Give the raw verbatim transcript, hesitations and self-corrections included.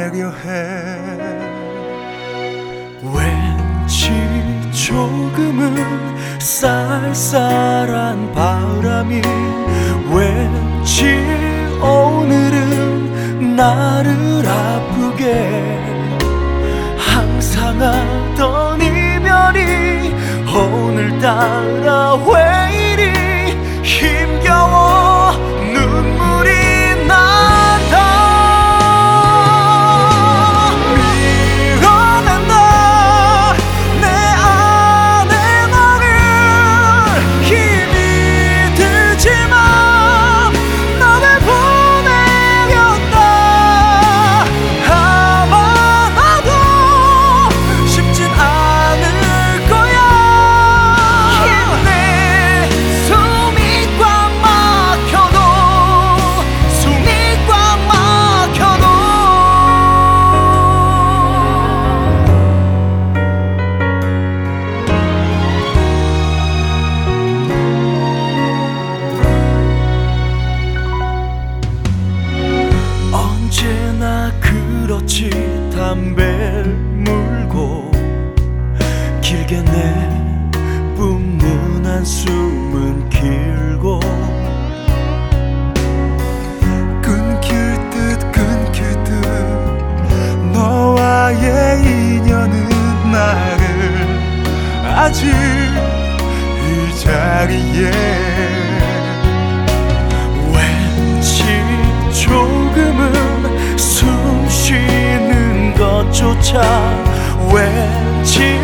보내려 해. 왠지 조금은 쌀쌀한 바람이 왠지 오늘은 나를 아프게 항상 하던 이별이 오늘따라 왜 이리 힘겨워 눈물이 난다. 밀어낸다 내 안에 너를 힘이 들지만 너를 보내려다 아마 나도 쉽진 않을 거야. 내 숨이 꽉 막혀도 숨이 꽉 막혀도 언제나 그렇지 담배를 물고 길게 내뿜는 한숨은 길고 끊길 듯 끊길 듯 너와의 인연은 나를 아직 이 자리에 왠지 조금은 숨 쉬는 것조차 왠지